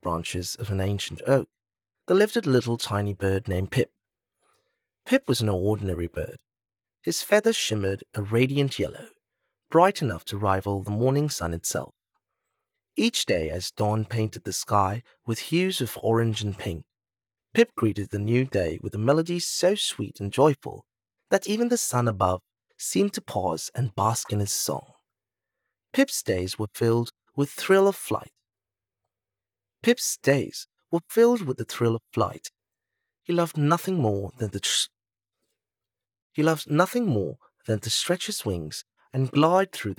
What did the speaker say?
branches of an ancient oak, there lived a little tiny bird named Pip. Pip was no ordinary bird. His feathers shimmered a radiant yellow, bright enough to rival the morning sun itself. Each day, as dawn painted the sky with hues of orange and pink, Pip greeted the new day with a melody so sweet and joyful that even the sun above seemed to pause and bask in his song. Pip's days were filled with thrill of flight. Pip's days were filled with the thrill of flight. He loved nothing more than he loved nothing more than to stretch his wings and glide through